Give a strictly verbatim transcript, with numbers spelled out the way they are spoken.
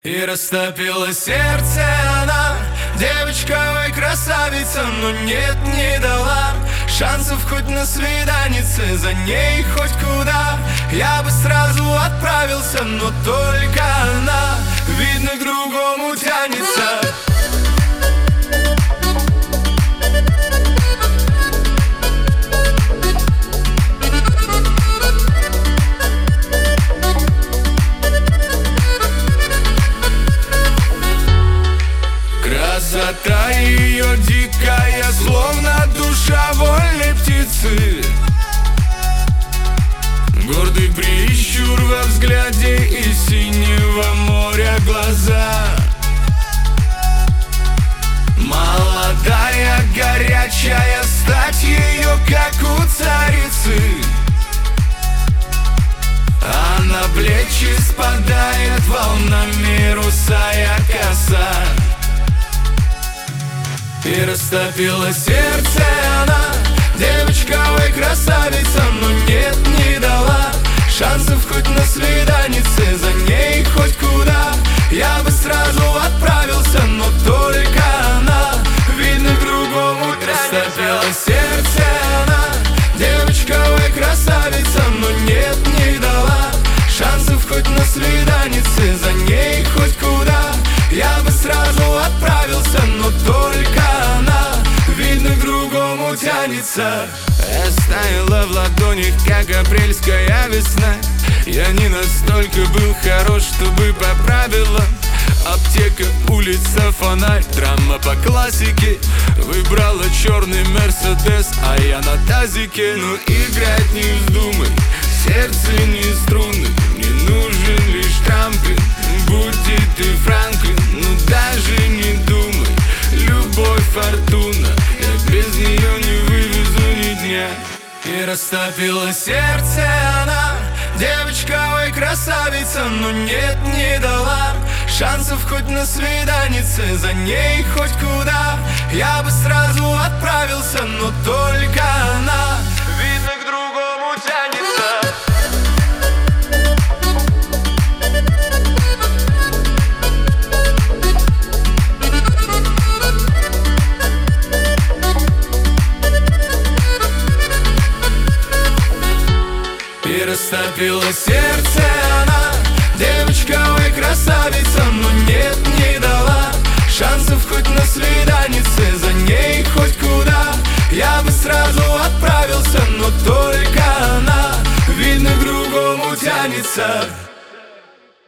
И растопила сердце она, девочка, ой, красавица, но нет, не дала шансов хоть на свиданице, за ней хоть куда. Я бы сразу отправился, но только она, видно, к другому тянется. Красота ее дикая, словно душа вольной птицы. Гордый прищур во взгляде и синего моря глаза. Молодая, горячая стать ее, как у царицы. А на плечи спадает волнами русая коса. И растопила сердце она, девочка, ой, красавица, но нет, не дала шансов хоть на свиданице, за ней хоть куда. Я бы сразу отправился, но только она, видно, к другому тянется. Растопила сердце она, девочка, ой, красавица, но нет, не дала шансов хоть на свиданице, за ней хоть куда. Я бы сразу отправился, но только она, видно, к другому тянется. Растаяла в ладонях, как апрельская весна. Я не настолько был хорош, чтобы по правилам. Аптека, улица, фонарь, драма по классике. Выбрала черный Мерседес, а я на тазике. Ну играть не вздумай, сердце не струны. Мне нужен лишь трамплин, будь и ты Франклин. Ну даже не думай, любовь фортуна, я без нее не вывезу ни дня. И растопила сердце она, девочка, ой, красавица, но нет, не дала шансов хоть на свиданице, за ней хоть куда. Я бы сразу отправился, но только она, видно, к другому тянется. И растопила сердце она, девочка, ой, красавица, но нет, не дала шансов хоть на свиданице, за ней хоть куда. Я бы сразу отправился, но только она, видно, к другому тянется.